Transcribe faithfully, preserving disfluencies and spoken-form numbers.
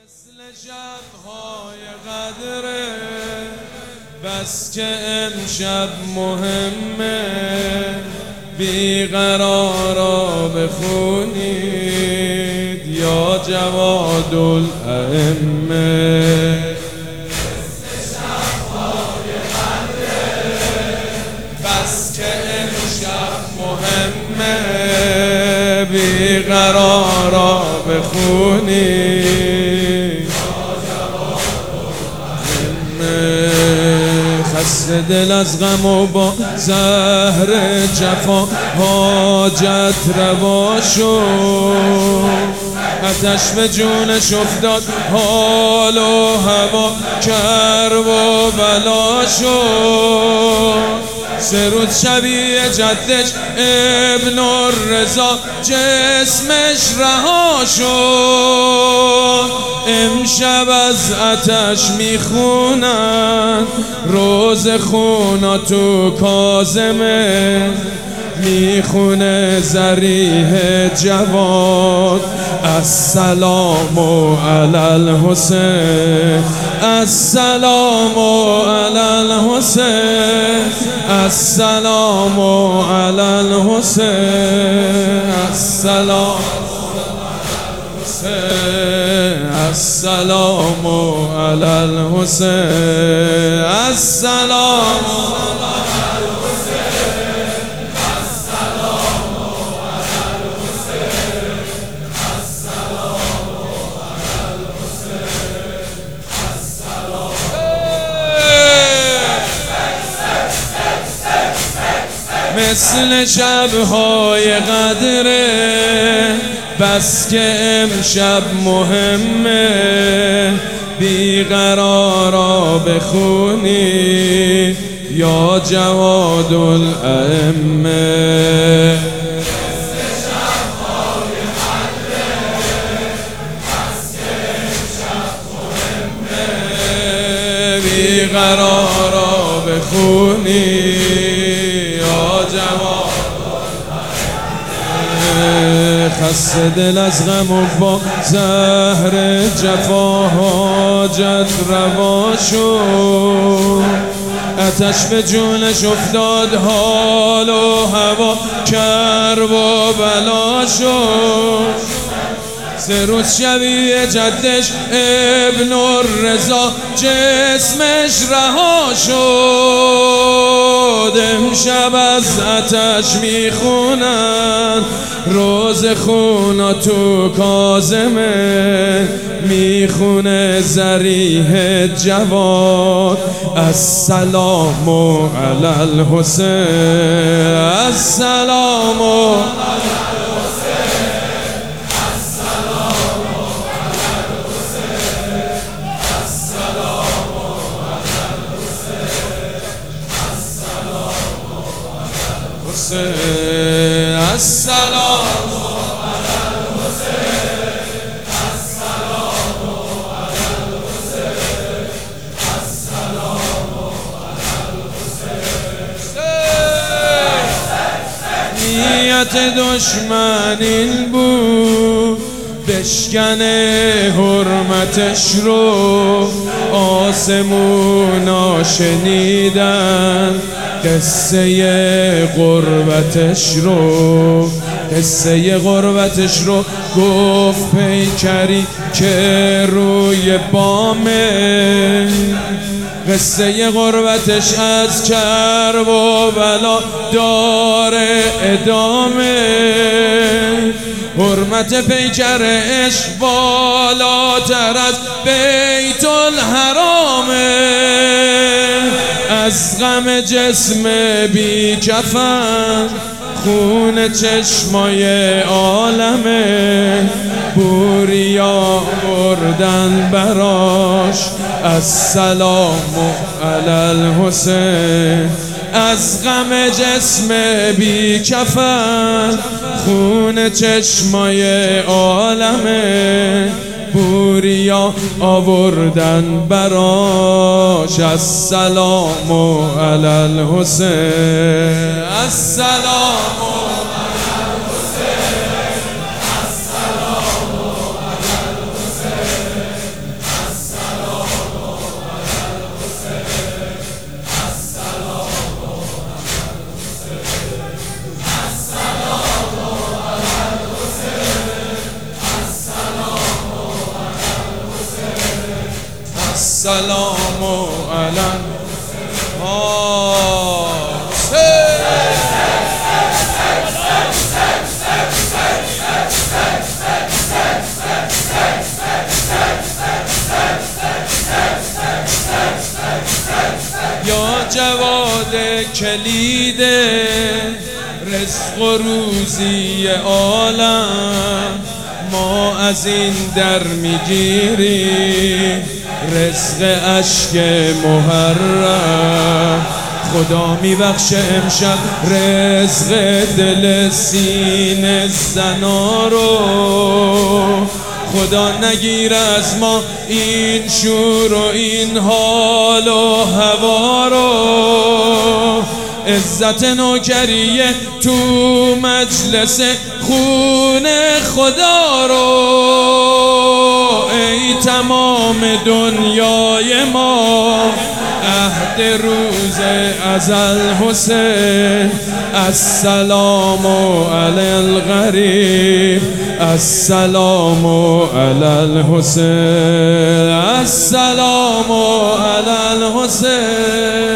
مثل شب‌های قدره بس که امشب مهمه بیقرارا بخونید یا جواد الائمه. مثل شب‌های قدره بس که امشب مهمه بیقرارا بخونید خسته دل از غم و با زهر جفا حاجت روا شد، آتش به جونش افتاد حال و هوا کرب و بلا شد. سه روز شبیه جدش ابن الرضا جسمش رها شد. امشب از آتش میخونن روز خونا تو کاظمه، میخونه ذریح جواد السلام علی الحسین، السلام علی الحسین، السلام علی الحسین، السلام السلام علی الحسین، السلام مثل شب‌های قدره بس که امشب مهمه بیقرارا بخونی یا جواد الائمه. مثل شب‌های قدره بس که امشب مهمه بیقرارا بخونی خسته دل از غم و با زهر جفا حاجت روا شد، آتش به جونش افتاد حال و هوا کرب و بلا شد. سه روز شبیه جدش ابن الرضا جسمش رها شد. امشب از آتش میخونن روز خونا تو کاظمه، میخونه ذریح جواد السلام علی الحسین، السلام السلام علی الحسین، السلام علی الحسین، السلام علی الحسین. نیت دشمن این بود بشکنه حرمتش رو، آسمونا شنیدن قصه غربتش رو، قصه غربتش رو گفت پیکری که روی بامه، قصه غربتش از کرب و بلا داره ادامه. حرمت پیکرش بالاتر از بیت الحرامه، از غم جسم بی کفن خون چشمای عالمه، بوریا بردن براش السلام علی الحسین. از غم جسم بی کفن خون چشمای عالمه، بوریا آوردن براش السلام علی الحسین، السلام علی الحسین، السلام السلام علی یا جواد کلید رزق و روزی عالم، ما از این در میگیریم رزق اشک محرم. خدا میبخشه امشب رزق دل سینه زنا رو، خدا نگیر از ما این شور و این حال و هوا رو. عزت نوکریه تو مجلس خون خدا رو. ای تمام دنیای ما عهد روز ازل حسین، السلام علی الغریب، السلام علی الحسین، السلام علی الحسین.